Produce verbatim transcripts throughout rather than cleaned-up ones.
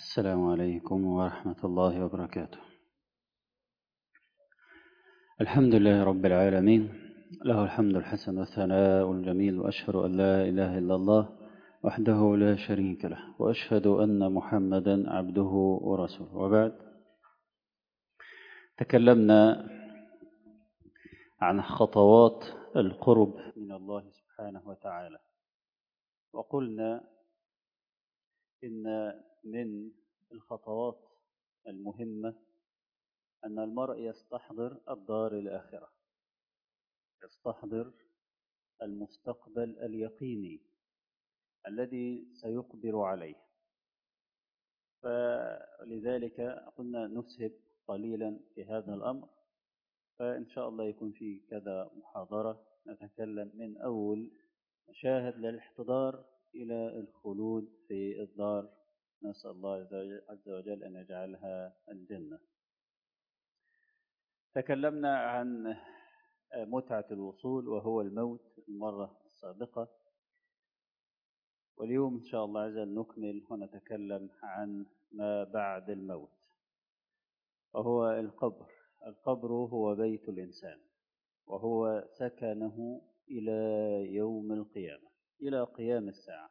السلام عليكم ورحمة الله وبركاته. الحمد لله رب العالمين، له الحمد الحسن والثناء الجميل، وأشهد أن لا إله إلا الله وحده لا شريك له، وأشهد أن محمدا عبده ورسوله. وبعد، تكلمنا عن خطوات القرب من الله سبحانه وتعالى، وقلنا إن من الخطوات المهمة أن المرء يستحضر الدار الآخرة، يستحضر المستقبل اليقيني الذي سيقبل عليه. فلذلك قلنا نسهب قليلا في هذا الأمر، فإن شاء الله يكون في كذا محاضرة نتكلم من أول مشاهد للاحتضار إلى الخلود في الدار، نسأل الله عز وجل أن يجعلها الجنة. تكلمنا عن متعة الوصول وهو الموت المرة السابقة، واليوم إن شاء الله عز وجل نكمل ونتكلم عن ما بعد الموت وهو القبر. القبر هو بيت الإنسان، وهو سكنه إلى يوم القيامة، إلى قيام الساعة.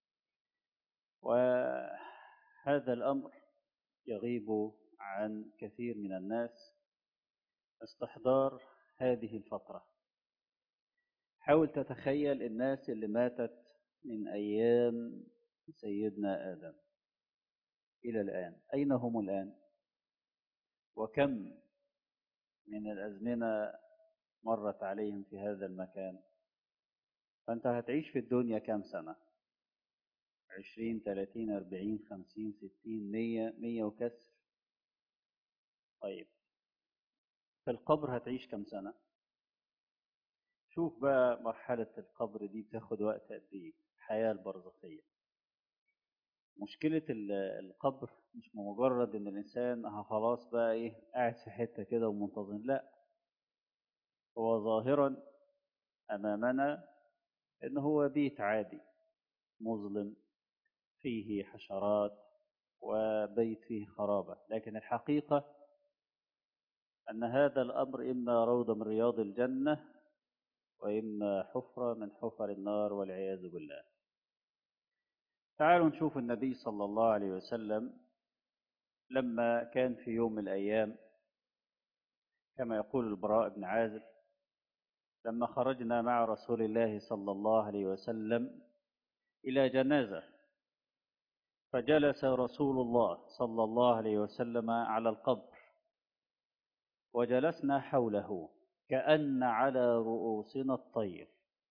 وهذا الأمر يغيب عن كثير من الناس، استحضار هذه الفترة. حاول تتخيل الناس اللي ماتت من أيام سيدنا آدم إلى الآن، أين هم الآن؟ وكم من الأزمنة مرت عليهم في هذا المكان؟ فأنت هتعيش في الدنيا كم سنة؟ عشرين، ثلاثين، أربعين، خمسين، ستين، مية، مية وكسر. طيب في القبر هتعيش كم سنة؟ شوف بقى مرحلة القبر دي بتاخد وقت قد إيه؟ الحياة البرزخية. مشكلة القبر مش مجرد إن الإنسان ها خلاص بقى إيه قاعد في حتة كده ومنتظم، لا، هو ظاهرا أمامنا إن هو بيت عادي مظلم فيه حشرات وبيت فيه خرابة، لكن الحقيقة أن هذا الأمر إما روضة من رياض الجنة وإما حفرة من حفر النار والعياذ بالله. تعالوا نشوف النبي صلى الله عليه وسلم لما كان في يوم من الأيام، كما يقول البراء بن عازب، لما خرجنا مع رسول الله صلى الله عليه وسلم إلى جنازة، فجلس رسول الله صلى الله عليه وسلم على القبر وجلسنا حوله كأن على رؤوسنا الطير،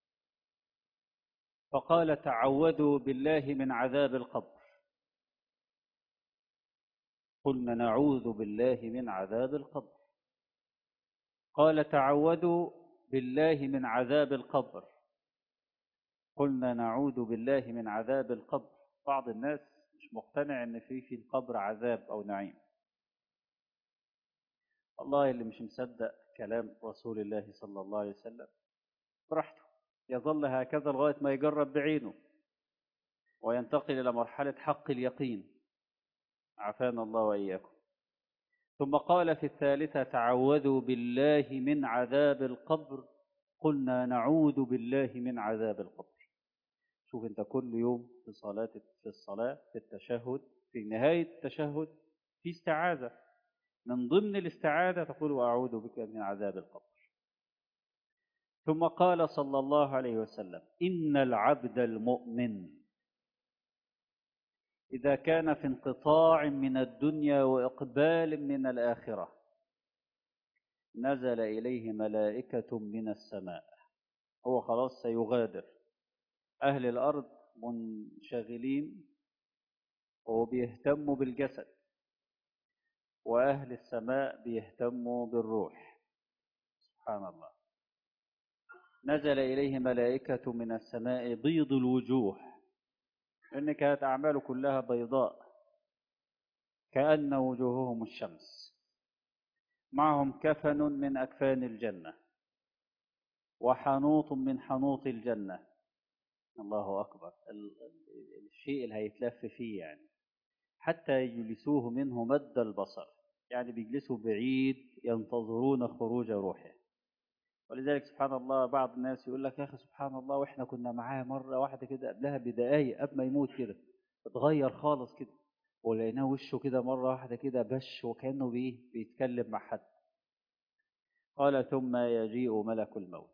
فقال: تعوذوا بالله من عذاب القبر. قلنا: نعوذ بالله من عذاب القبر. قال: تعوذوا بالله من عذاب القبر. قلنا: نعوذ بالله من عذاب القبر. بعض الناس مش مقتنع ان في في القبر عذاب او نعيم. والله اللي مش مصدق كلام رسول الله صلى الله عليه وسلم براحته، يظل هكذا لغاية ما يجرب بعينه وينتقل إلى مرحلة حق اليقين، عافانا الله وإياكم. ثم قال في الثالثة: تعوذوا بالله من عذاب القبر. قلنا: نعوذ بالله من عذاب القبر. شوف انت كل يوم في صلاة في الصلاة في التشهد، في نهاية التشهد في استعاذة، من ضمن الاستعاذة تقول: وأعوذ بك من عذاب القبر. ثم قال صلى الله عليه وسلم: إن العبد المؤمن إذا كان في انقطاع من الدنيا وإقبال من الآخرة نزل إليه ملائكة من السماء. هو خلاص سيغادر، أهل الأرض منشغلين وبيهتموا بالجسد، وأهل السماء بيهتموا بالروح. سبحان الله. نزل إليه ملائكة من السماء بيض الوجوه، إن كانت أعماله كلها بيضاء كأن وجوههم الشمس، معهم كفن من أكفان الجنة وحنوط من حنوط الجنة. الله أكبر، الشيء اللي هيتلف فيه يعني حتى يجلسوه منه مد البصر، يعني بيجلسوا بعيد ينتظرون خروج روحه. ولذلك سبحان الله بعض الناس يقول لك يا أخي سبحان الله، وإحنا كنا معاه مرة واحدة كده قبلها بدقايق قبل ما يموت كده اتغير خالص كده، ولقيناه وشه كده مرة واحدة كده بش وكأنه بيه بيتكلم مع حد. قال ثم يجيء ملك الموت،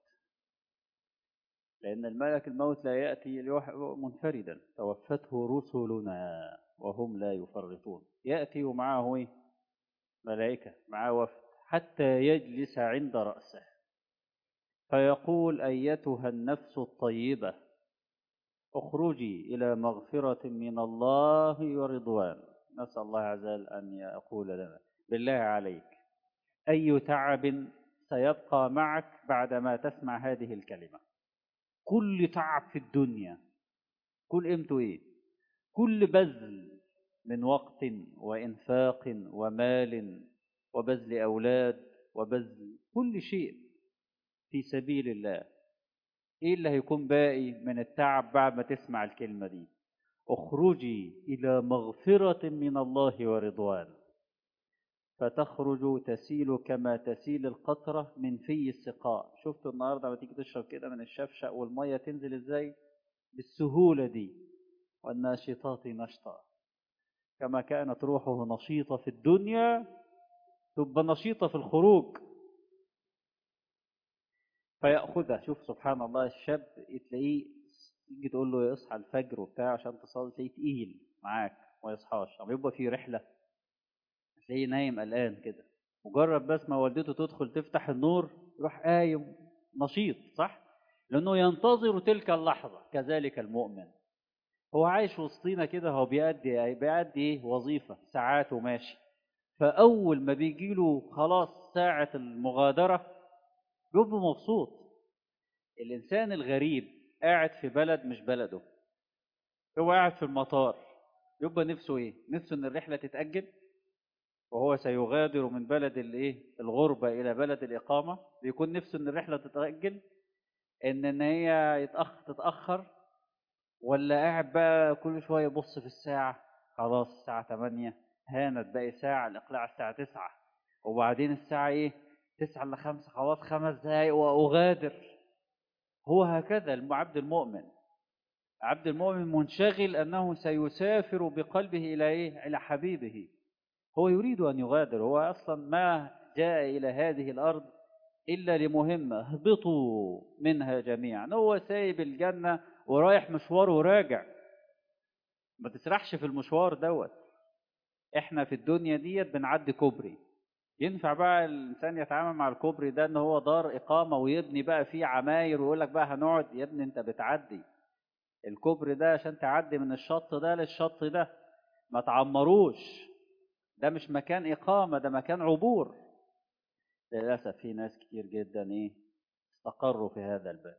لأن الملك الموت لا يأتي منفردا، توفته رسلنا وهم لا يفرطون، يأتي ومعه إيه؟ ملائكة، معه وفد، حتى يجلس عند رأسه فيقول أيتها النفس الطيبة اخرجي إلى مغفرة من الله ورضوان. نسأل الله عز وجل أن يقول لنا بالله عليك أي تعب سيبقى معك بعدما تسمع هذه الكلمة؟ كل تعب في الدنيا، كل قيمته إيه؟ كل بذل من وقت وإنفاق ومال وبذل أولاد وبذل كل شيء في سبيل الله، إيه اللي هيكون باقي من التعب بعد ما تسمع الكلمة دي؟ اخرجي إلى مغفرة من الله ورضوان، فتخرج تسيل كما تسيل القطرة من في السقاء. شفتوا النهاردة لما تيجي تشرب كده من الشفشق والمية تنزل ازاي بالسهولة دي؟ والناشطات نشطا، كما كانت روحه نشيطة في الدنيا تبقى نشيطة في الخروج. فيأخذها. شوف سبحان الله، الشاب تلاقيه تيجي تقول له يصحى الفجر وبتاع عشان تصلي تلاقيه تقيل معاك ما يصحاش، أما يبقى في رحلة تلاقيه نايم قلقان كده. مجرد بس ما والدته تدخل تفتح النور يروح قايم نشيط، صح؟ لأنه ينتظر تلك اللحظة. كذلك المؤمن هو عايش وسطينا كده، هو بيأدي بيأدي ايه؟ وظيفة ساعات وماشي. فأول ما بيجي له خلاص ساعة المغادرة بيبقى مبسوط. الإنسان الغريب قاعد في بلد مش بلده، هو قاعد في المطار، يبقى نفسه ايه؟ نفسه ان الرحلة تتأجل، وهو سيغادر من بلد الايه الغربة إلى بلد الإقامة، بيكون نفسه ان الرحلة تتأجل، ان ان هي يتأخر تتأخر، ولا قاعد بقى كل شوية يبص في الساعة، خلاص الساعة ثمانية هانت باقي ساعة، الإقلاع الساعة تسعة، وبعدين الساعة ايه؟ تسعة إلا خمسة، خلاص خمس دقايق وأغادر. هو هكذا العبد المؤمن. عبد المؤمن منشغل أنه سيسافر بقلبه إلى إيه؟ إلى حبيبه. هو يريد أن يغادر، هو أصلا ما جاء إلى هذه الأرض إلا لمهمة، اهبطوا منها جميعا. هو سايب الجنة ورايح مشوار وراجع. ما تسرحش في المشوار دوت. احنا في الدنيا ديت بنعدي كوبري، ينفع بقى الإنسان يتعامل مع الكوبري ده ان هو دار إقامة ويبني بقى فيه عماير ويقول لك بقى هنقعد؟ يا ابني انت بتعدي الكوبري ده عشان تعدي من الشط ده للشط ده، ما تعمروش. ده مش مكان إقامة، ده مكان عبور. للأسف في ناس كتير جدا إيه استقروا في هذا الباب،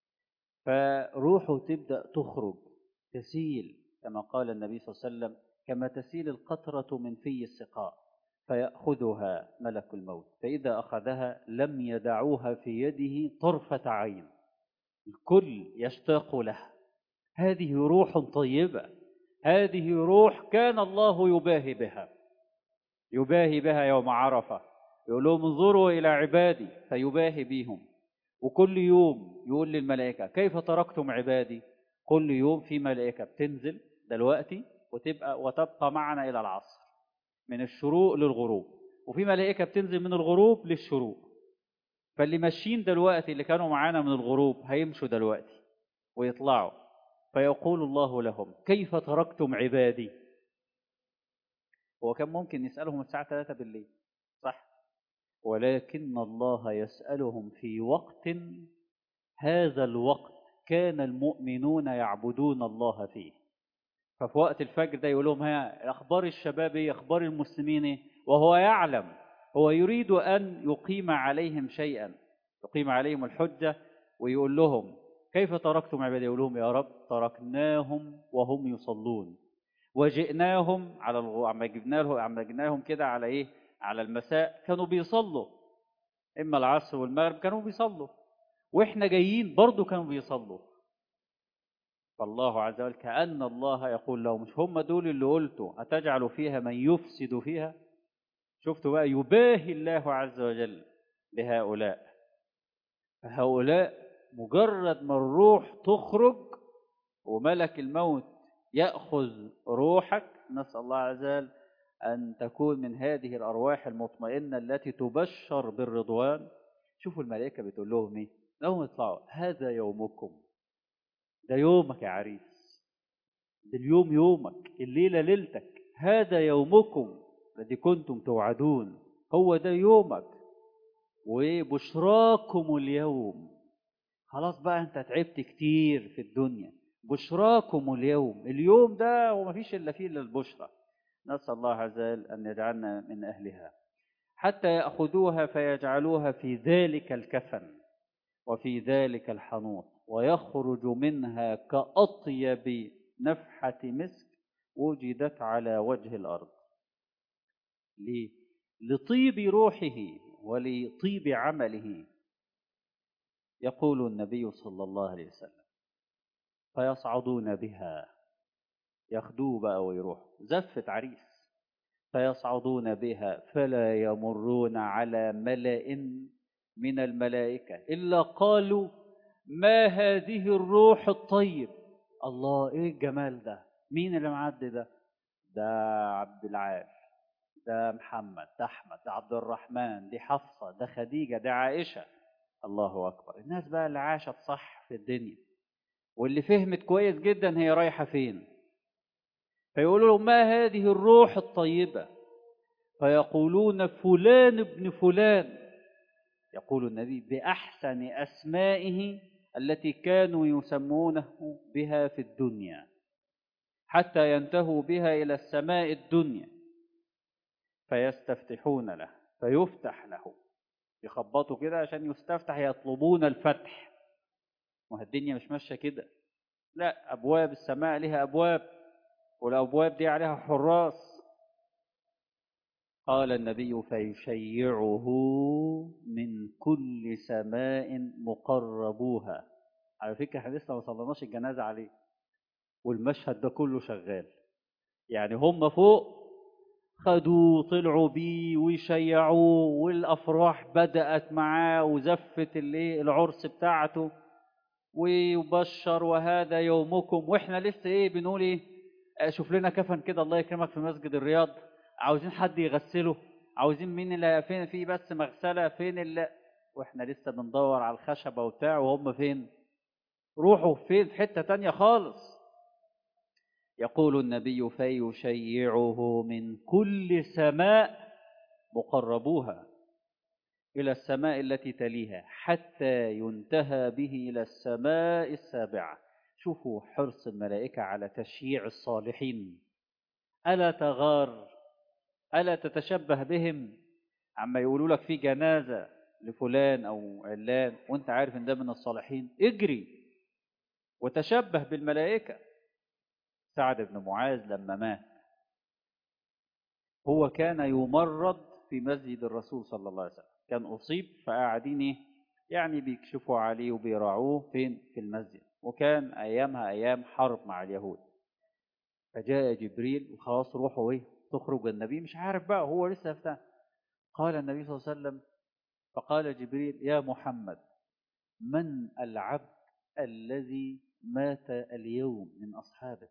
فروحه تبدأ تخرج تسيل كما قال النبي صلى الله عليه وسلم كما تسيل القطرة من في السقاء، فيأخذها ملك الموت، فإذا أخذها لم يدعوها في يده طرفة عين، الكل يشتاق له. هذه روح طيبة، هذه روح كان الله يباهي بها، يباهي بها يوم عرفة، يقول لهم انظروا إلى عبادي، فيباهي بهم. وكل يوم يقول للملائكة كيف تركتم عبادي؟ كل يوم في ملائكة بتنزل دلوقتي وتبقى وتبقى معنا إلى العصر من الشروق للغروب، وفي ملائكة بتنزل من الغروب للشروق. فاللي ماشيين دلوقتي اللي كانوا معانا من الغروب هيمشوا دلوقتي ويطلعوا، فيقول الله لهم كيف تركتم عبادي؟ هو كان ممكن يسألهم الساعة ثلاثة بالليل، صح؟ ولكن الله يسألهم في وقت، هذا الوقت كان المؤمنون يعبدون الله فيه. ففي وقت الفجر ده يقول لهم ها أخبار الشباب ايه؟ أخبار المسلمين ايه؟ وهو يعلم، هو يريد أن يقيم عليهم شيئا، يقيم عليهم الحجة، ويقول لهم كيف تركتم عبادي؟ يقول لهم يا رب تركناهم وهم يصلون، وجئناهم على الغ... عم جبنا له عم جبناهم كده على ايه؟ على المساء كانوا بيصلوا، اما العصر والمغرب كانوا بيصلوا، واحنا جايين برضو كانوا بيصلوا. فالله عز وجل كأن الله يقول له مش هم دول اللي قلتوا أتجعل فيها من يفسد فيها. شفتوا بقى يباهي الله عز وجل بهؤلاء. فهؤلاء مجرد ما الروح تخرج وملك الموت يأخذ روحك، نسأل الله عز وجل أن تكون من هذه الأرواح المطمئنة التي تبشر بالرضوان. شوفوا الملائكة بتقول لهم إيه؟ لهم اطلعوا هذا يومكم، ده يومك يا عريس، ده اليوم يومك، الليلة ليلتك، هذا يومكم الذي كنتم توعدون، هو ده يومك وبشراكم اليوم. خلاص بقى انت تعبت كتير في الدنيا، بشراكم اليوم، اليوم ده وما فيش الا فيه الا البشرى. نسأل الله عز وجل ان يجعلنا من اهلها. حتى يأخذوها فيجعلوها في ذلك الكفن وفي ذلك الحنوط، ويخرج منها كأطيب نفحة مسك وجدت على وجه الأرض. ليه؟ لطيب روحه ولطيب عمله. يقول النبي صلى الله عليه وسلم فيصعدون بها، ياخدوه بقى ويروحوا زفة عريس، فيصعدون بها فلا يمرون على ملأ من الملائكة إلا قالوا ما هذه الروح الطيب. الله ايه الجمال ده، مين اللي معدي ده؟ ده عبد العال، ده محمد، ده احمد، ده عبد الرحمن، دي حفصة، ده خديجة، ده عائشة. الله اكبر. الناس بقى اللي عاشت صح في الدنيا واللي فهمت كويس جدا هي رايحة فين، فيقولوا لهم ما هذه الروح الطيبة، فيقولون فلان ابن فلان. يقول النبي بأحسن أسمائه التي كانوا يسمونه بها في الدنيا، حتى ينتهوا بها إلى السماء الدنيا فيستفتحون له فيفتح له. يخبطوا كده عشان يستفتح، يطلبون الفتح. وهي الدنيا مش ماشية كده، لا، أبواب السماء لها أبواب، والأبواب دي عليها حراس. قال النبي فيشيعه من كل سماء مقربوها. على فكرة احنا لسه ما صليناش الجنازة عليه والمشهد ده كله شغال. يعني هم فوق خدوه طلعوا بيه ويشيعوه والأفراح بدأت معاه وزفت اللي العرس بتاعته ويبشر وهذا يومكم، واحنا لسه ايه بنقول ايه؟ شوف لنا كفن كده الله يكرمك في مسجد الرياض، عاوزين حد يغسله، عاوزين مين اللي فين في بس مغسله فين اللي، واحنا لسه بندور على الخشبه وبتاع وهم فين؟ روحوا فين؟ في حته تانية خالص. يقول النبي فيشيعه من كل سماء مقربوها إلى السماء التي تليها حتى ينتهى به إلى السماء السابعة. شوفوا حرص الملائكة على تشييع الصالحين. ألا تغار؟ ألا تتشبه بهم؟ عما يقولوا لك في جنازة لفلان أو علان وانت عارف ان ده من الصالحين، اجري وتشبه بالملائكة. سعد بن معاذ لما مات هو كان يمرض في مسجد الرسول صلى الله عليه وسلم، كان أصيب فقاعدين إيه؟ يعني بيكشفوا عليه وبيراعوه فين؟ في المسجد، وكان أيامها أيام حرب مع اليهود. فجاء جبريل وخلاص روحه إيه؟ تخرج. النبي مش عارف بقى، هو لسه فتح. قال النبي صلى الله عليه وسلم فقال جبريل يا محمد من العبد الذي مات اليوم من أصحابك؟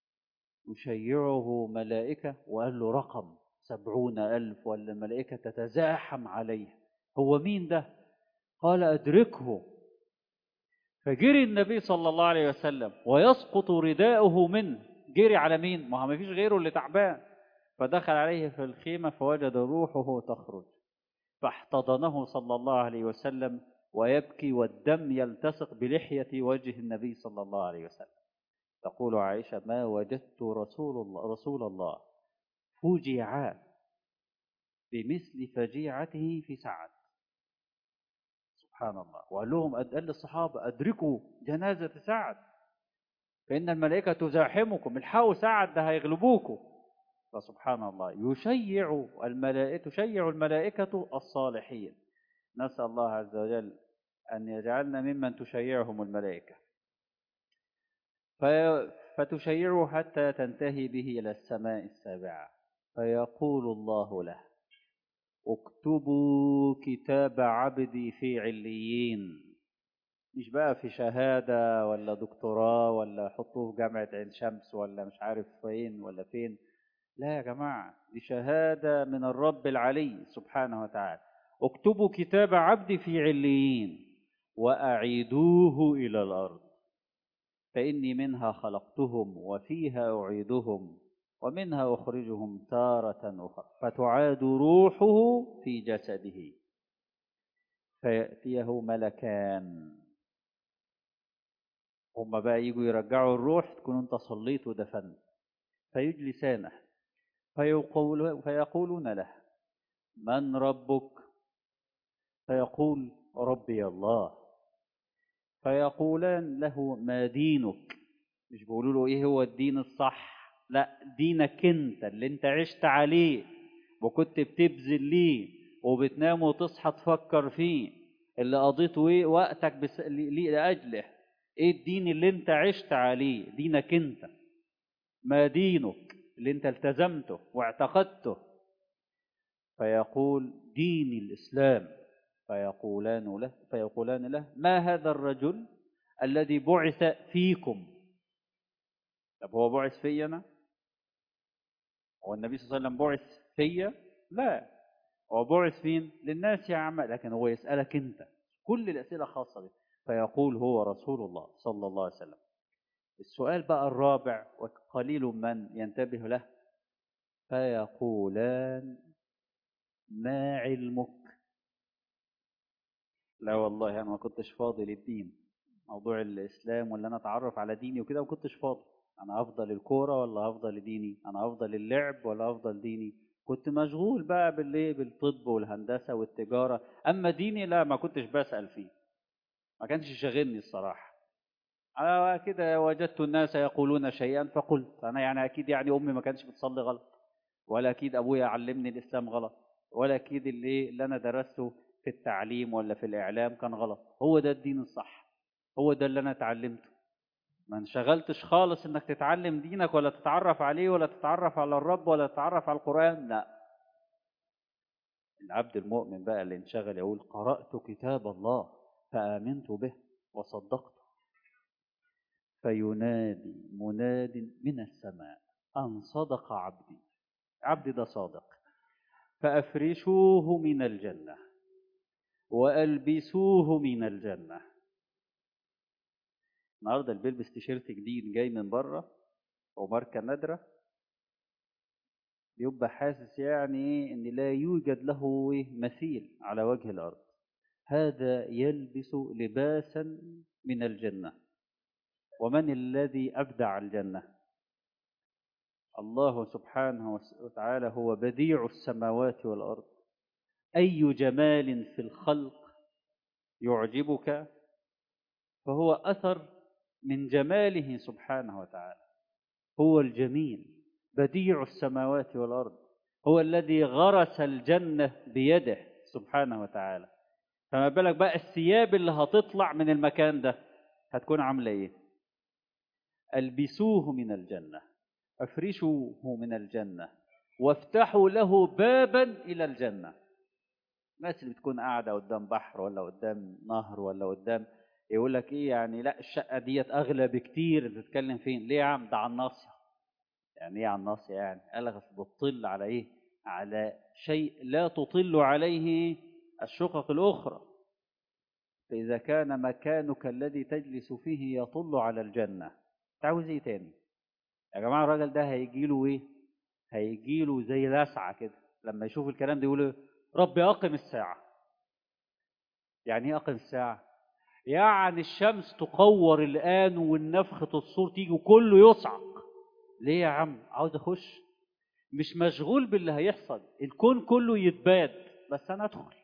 يشيعه ملائكة، وقال له رقم سبعون ألف، ولا الملائكة تتزاحم عليه. هو مين ده؟ قال أدركه. فجري النبي صلى الله عليه وسلم ويسقط رداؤه منه. جري على مين؟ ما هو ما فيش غيره اللي تعبان. فدخل عليه في الخيمة فوجد روحه تخرج، فاحتضنه صلى الله عليه وسلم ويبكي والدم يلتصق بلحية وجه النبي صلى الله عليه وسلم. تقول عائشة ما وجدت رسول الله رسول الله فجع بمثل فجيعته في سعد. سبحان الله. وقال لهم قال للصحابة أدركوا جنازة سعد فإن الملائكة تزاحمكم، الحقوا سعد ده هيغلبوكم. فسبحان الله يشيع الملائكة تشيع الملائكة الصالحين. نسأل الله عز وجل أن يجعلنا ممن تشيعهم الملائكة. في فتشيعه حتى تنتهي به إلى السماء السابعة، فيقول الله له: اكتبوا كتاب عبدي في عليين. مش بقى في شهادة ولا دكتوراه ولا حطوه في جامعة عين شمس ولا مش عارف فين ولا فين. لا يا جماعة، دي شهادة من الرب العلي سبحانه وتعالى. اكتبوا كتاب عبدي في عليين وأعيدوه إلى الأرض، فإني منها خلقتهم وفيها أعيدهم ومنها أخرجهم تارة أخرى، فتعاد روحه في جسده، فيأتيه ملكان. هما بقى يجوا يرجعوا الروح، تكون انت صليت ودفنت، فيجلسانه فيقول فيقولون له: من ربك؟ فيقول: ربي الله. فيقولان له: ما دينك؟ مش بيقولوا له ايه هو الدين الصح، لا، دينك انت اللي انت عشت عليه وكنت بتبذل ليه وبتنام وتصحى تفكر فيه، اللي قضيت ايه وقتك بس... لي... لاجله. ايه الدين اللي انت عشت عليه؟ دينك انت. ما دينك اللي انت التزمته واعتقدته؟ فيقول: ديني الاسلام. فيقولان له فيقولان له: ما هذا الرجل الذي بعث فيكم؟ طب هو بعث في انا؟ هو النبي صلى الله عليه وسلم بعث فيا؟ لا، هو بعث فين؟ للناس يا عم، لكن هو يسألك انت كل الأسئلة خاصة بك. فيقول: هو رسول الله صلى الله عليه وسلم. السؤال بقى الرابع وقليل من ينتبه له: فيقولان: ما علمك؟ لا والله انا ما كنتش فاضي للدين، موضوع الاسلام ولا انا اتعرف على ديني وكده ما كنتش فاضي. انا افضل الكوره ولا افضل ديني؟ انا افضل اللعب ولا افضل ديني؟ كنت مشغول بقى بالايه، بالطب والهندسه والتجاره. اما ديني لا، ما كنتش بسأل فيه، ما كانش شاغلني الصراحه. انا كده وجدت الناس يقولون شيئا فقلت انا، يعني اكيد يعني امي ما كانتش بتصلي غلط، ولا اكيد ابويا علمني الاسلام غلط، ولا اكيد اللي اللي انا درسته في التعليم ولا في الاعلام كان غلط. هو ده الدين الصح، هو ده اللي انا اتعلمته. ما انشغلتش خالص انك تتعلم دينك ولا تتعرف عليه ولا تتعرف على الرب ولا تتعرف على القرآن، لا. العبد المؤمن بقى اللي انشغل يقول: قرأت كتاب الله فآمنت به وصدقته، فينادي مناد من السماء أن صدق عبدي. عبدي ده صادق، فأفرشوه من الجنة وألبسوه من الجنة. النهارده اللي بيلبس تيشيرت جديد جاي من بره وماركة نادرة يبقى حاسس يعني ايه ان لا يوجد له مثيل على وجه الارض. هذا يلبس لباسا من الجنة. ومن الذي ابدع الجنة؟ الله سبحانه وتعالى هو بديع السماوات والارض. اي جمال في الخلق يعجبك فهو اثر من جماله سبحانه وتعالى. هو الجميل بديع السماوات والارض، هو الذي غرس الجنة بيده سبحانه وتعالى. فما بالك بقى الثياب اللي هتطلع من المكان ده هتكون عاملة ايه؟ البسوه من الجنة، افرشوه من الجنة، وافتحوا له بابا الى الجنة. الناس اللي بتكون قاعدة قدام بحر ولا قدام نهر ولا قدام، يقول لك ايه يعني، لا الشقة ديت اغلى بكتير. انت بتتكلم فين؟ ليه يا عم؟ ده على الناصية. يعني ايه على الناصية؟ يعني قال لك بتطل على ايه؟ على شيء لا تطل عليه الشقق الاخرى. فإذا كان مكانك الذي تجلس فيه يطل على الجنة، تعوز ايه تاني؟ يا جماعة الراجل ده هيجيله ايه؟ هيجيله زي لسعة كده لما يشوف الكلام ده، يقول: ربي أقم الساعة. يعني ايه أقم الساعة؟ يعني الشمس تقور الآن والنفخة الصور تيجي وكله يصعق. ليه يا عم؟ عاوز أخش، مش مشغول باللي هيحصل، الكون كله يتباد، بس أنا أدخل.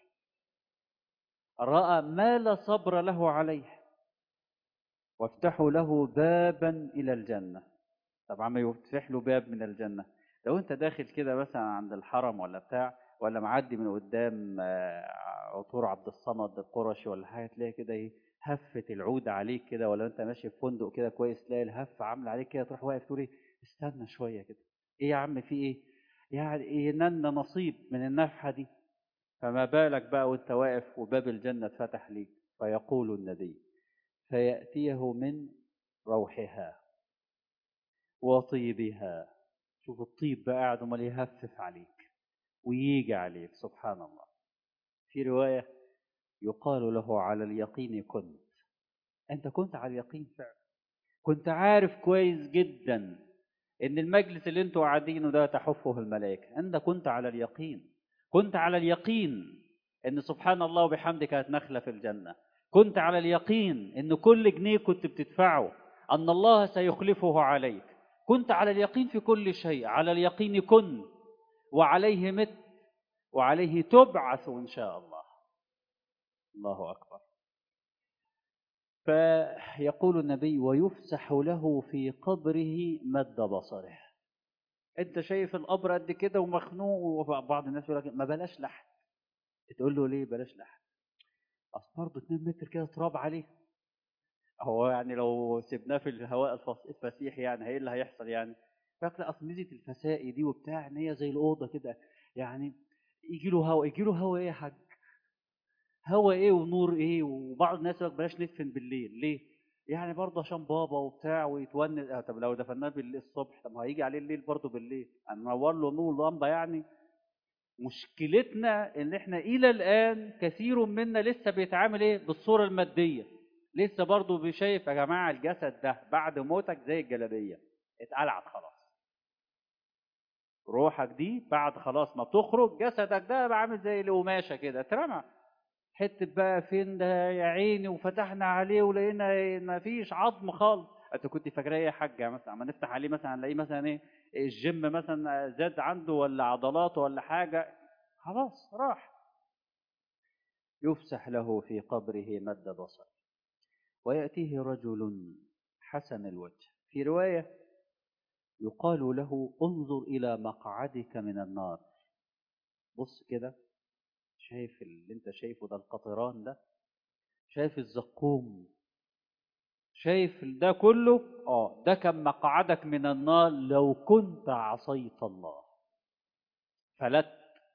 رأى ما لا صبر له عليه، وافتحوا له بابا إلى الجنة. طبعا ما يفتح له باب من الجنة. لو أنت داخل كده مثلا عند الحرم ولا بتاع، ولا معدي من قدام عطور عبد الصمد القرشي ولا حاجة، تلاقي كده إيه هفة العود عليك كده، ولا انت ماشي في فندق كده كويس تلاقي الهفة عاملة عليك كده، تروح واقف تقول ايه استنى شوية كده، ايه يا عم في ايه؟ يعني ايه نن نصيب من النفحة دي. فما بالك بقى وانت واقف وباب الجنة اتفتح ليك. فيقول النبي فيأتيه من روحها وطيبها. شوف الطيب بقى قاعد امال يهفف عليك ويجي عليك، سبحان الله. في رواية يقال له على اليقين كنت. انت كنت على اليقين فعلا، كنت عارف كويس جدا ان المجلس اللي انتوا قاعدينه ده تحفه الملائكة. انت كنت على اليقين، كنت على اليقين ان سبحان الله وبحمده كانت نخلة في الجنة. كنت على اليقين ان كل جنيه كنت بتدفعه ان الله سيخلفه عليك. كنت على اليقين في كل شيء. على اليقين كنت وعليه مت وعليه تبعث ان شاء الله. الله اكبر. فيقول النبي ويفسح له في قبره مد بصره. انت شايف القبر قد كده ومخنوق، وبعض الناس يقول لك ما بلاش لحد. تقول له ليه بلاش لحد؟ اصل برضه اتنين متر كده تراب عليه. هو يعني لو سيبناه في الهواء الفص- الفسيح يعني ايه اللي هيحصل يعني؟ فاكر اصل ميزه الفسائي دي وبتاع ان هي زي الاوضه كده، يعني يجي له هواء. يجي له هواء ايه يا حاج؟ هوا ايه ونور ايه؟ وبعض الناس يقول لك بلاش ندفن بالليل. ليه؟ يعني برضه عشان بابا وبتاع ويتونس. آه طب لو دفناه بالليل الصبح، طب ما هيجي عليه الليل برضه بالليل، هننور له نور لمبه يعني. مشكلتنا ان احنا الى الان كثير منا لسه بيتعامل ايه بالصوره الماديه. لسه برضه شايف يا جماعه الجسد ده بعد موتك زي الجلابيه، اتقلعت خلاص. روحك دي بعد خلاص ما بتخرج، جسدك ده بقى عامل زي القماشه كده اترمى. حته بقى فين ده يا عيني، وفتحنا عليه ولقينا ما فيش عظم خالص. انت كنت فاكراه ايه يا حاجه؟ مثلا اما نفتح عليه مثلا نلاقيه مثلا ايه، الجيم مثلا زاد عنده ولا عضلاته ولا حاجه، خلاص راح. يفسح له في قبره مد بصر ويأتيه رجل حسن الوجه. في رواية يقال له انظر إلى مقعدك من النار. بص كده، شايف اللي انت شايفه ده القطران ده؟ شايف الزقوم؟ شايف ده كله؟ اه ده كان مقعدك من النار لو كنت عصيت الله. فلت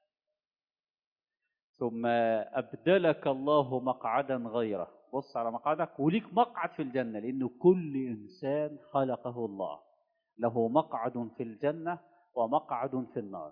ثم أبدلك الله مقعدا غيره. بص على مقعدك وليك مقعد في الجنة، لأن كل إنسان خلقه الله له مقعد في الجنة ومقعد في النار.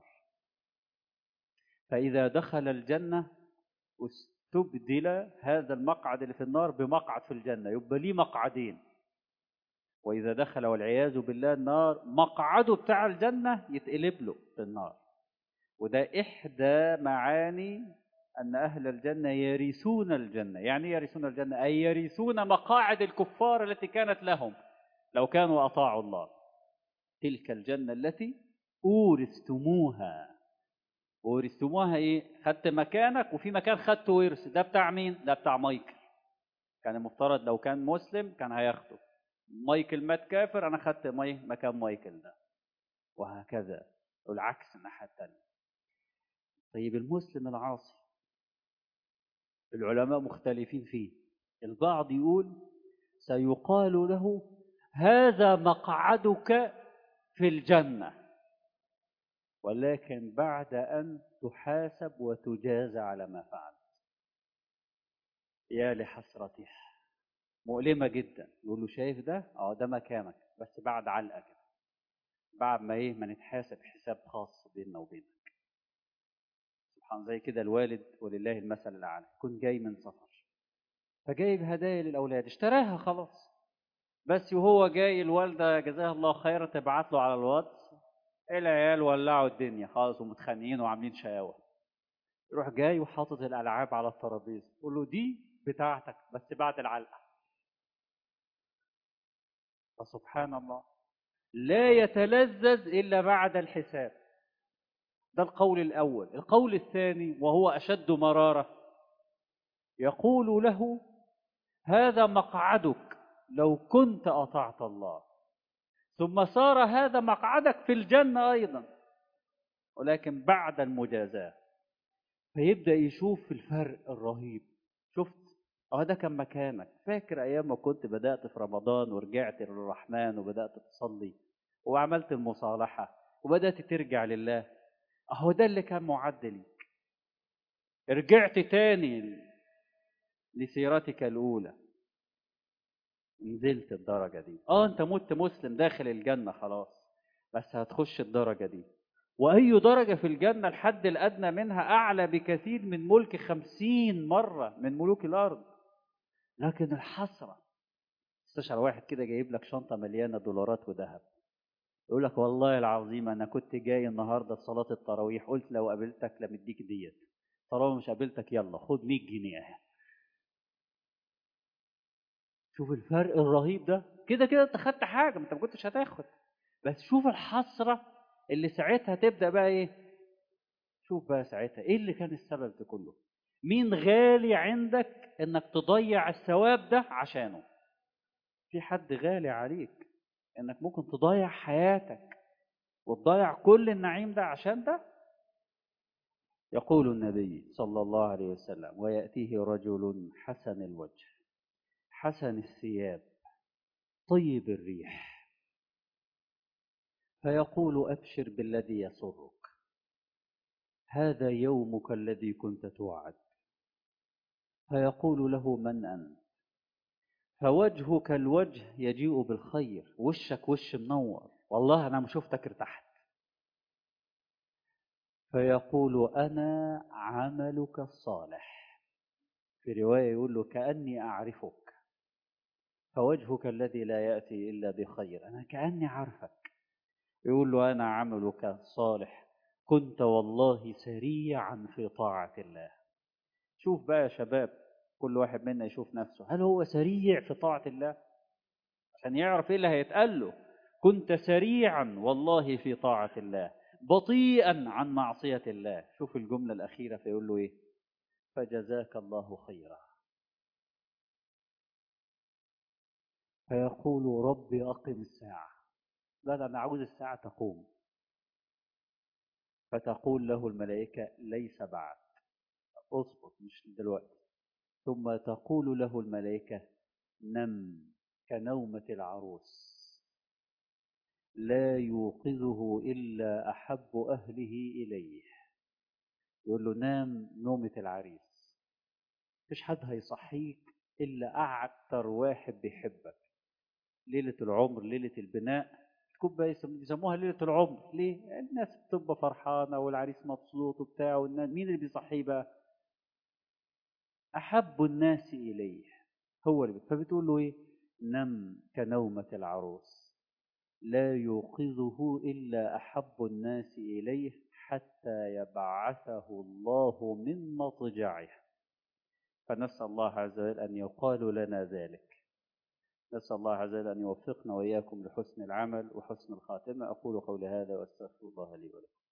فإذا دخل الجنة استبدل هذا المقعد اللي في النار بمقعد في الجنة، يبقى ليه مقعدين. وإذا دخل والعياذ بالله النار، مقعده بتاع الجنة يتقلب له في النار. وده إحدى معاني أن أهل الجنة يرثون الجنة. يعني يرثون الجنة أي يرثون مقاعد الكفار التي كانت لهم لو كانوا أطاعوا الله. تلك الجنة التي أورثتموها. أورثتموها إيه؟ خدت مكانك وفي مكان خدت ورث. ده بتاع مين؟ ده بتاع مايكل. كان المفترض لو كان مسلم كان هياخده. مايكل مات كافر، أنا خدت مكان مايكل ده، وهكذا. والعكس الناحية الثانية. طيب المسلم العاصي العلماء مختلفين فيه. البعض يقول سيقال له هذا مقعدك في الجنة، ولكن بعد أن تحاسب وتجازى على ما فعلت. يا لحسرته، مؤلمة جدا. يقول له شايف ده؟ اه ده مكانك، بس بعد علقة كده، بعد ما ايه ما نتحاسب حساب خاص بيننا وبينك. سبحان زي كده الوالد ولله المثل الأعلى يكون جاي من سفر، فجايب هدايا للأولاد اشتراها خلاص، بس وهو جاي الوالدة جزاها الله خيرا تبعت له على الواتس العيال ولعوا الدنيا خالص ومتخانقين وعاملين شقاوة. يروح جاي وحاطط الألعاب على الترابيزة، يقول له دي بتاعتك بس بعد العلقة. فسبحان الله لا يتلذذ إلا بعد الحساب. ده القول الأول. القول الثاني وهو أشد مرارة، يقول له هذا مقعدك لو كنت أطعت الله. ثم صار هذا مقعدك في الجنة أيضا، ولكن بعد المجازاة. فيبدأ يشوف الفرق الرهيب. شفت اه ده كان مكانك. فاكر ايام ما كنت بدأت في رمضان ورجعت للرحمن وبدأت تصلي وعملت المصالحة وبدأت ترجع لله؟ اهو ده اللي كان معد ليك. رجعت تاني لسيرتك الأولى، نزلت الدرجة دي. اه انت مت مسلم داخل الجنة خلاص، بس هتخش الدرجة دي. وأي درجة في الجنة الحد الأدنى منها أعلى بكثير من ملك خمسين مرة من ملوك الأرض. لكن الحسرة، استشعر واحد كده جايب لك شنطة مليانة دولارات وذهب، يقول لك والله العظيم أنا كنت جاي النهاردة صلاة التراويح، قلت لو قابلتك لمديك ديت، طالما مش قابلتك يلا خد مية جنيه. شوف الفرق الرهيب ده. كده كده انت خدت حاجة ما انت ما كنتش هتاخد، بس شوف الحسرة اللي ساعتها تبدأ بقى ايه. شوف بقى ساعتها ايه اللي كان السبب ده كله. مين غالي عندك انك تضيع الثواب ده عشانه؟ في حد غالي عليك انك ممكن تضيع حياتك وتضيع كل النعيم ده عشان ده؟ يقول النبي صلى الله عليه وسلم: ويأتيه رجل حسن الوجه حسن الثياب طيب الريح، فيقول: أبشر بالذي يسرك، هذا يومك الذي كنت توعد. فيقول له: من أنت؟ فوجهك الوجه يجيء بالخير، وشك وش منور، والله أنا ما شفتك ارتحت. فيقول: أنا عملك الصالح. في رواية يقول له: كأني أعرفك. فوجهك الذي لا يأتي إلا بخير، أنا كأني عارفك. يقول له: أنا عملك الصالح، كنت والله سريعا في طاعة الله. شوف بقى يا شباب، كل واحد منا يشوف نفسه، هل هو سريع في طاعة الله؟ عشان يعرف ايه اللي هيتقال له. كنت سريعا والله في طاعة الله، بطيئا عن معصية الله. شوف الجملة الأخيرة فيقول له ايه: فجزاك الله خيرا. فيقول: ربي أقم الساعة. لا ده أنا عاوز الساعة تقوم. فتقول له الملائكة: ليس بعد، اصبر مش دلوقتي. ثم تقول له الملائكة: نم كنومة العروس، لا يوقظه إلا أحب أهله إليه. يقول له: نام نومة العريس، مفيش حد هيصحيك إلا أكتر واحد بيحبك. ليلة العمر، ليلة البناء، تكون بقى يسموها ليلة العمر. ليه؟ الناس بتبقى فرحانة والعريس مبسوط وبتاع، والناس مين اللي بيصحيه بقى؟ أحب الناس إليه، هو اللي. فبتقول له إيه؟ نم كنومة العروس، لا يوقظه إلا أحب الناس إليه حتى يبعثه الله من مضجعه. فنسأل الله عز وجل أن يقال لنا ذلك. نسأل الله عز وجل أن يوفقنا وإياكم لحسن العمل وحسن الخاتمة. أقول قولي هذا وأستغفر الله لي ولكم.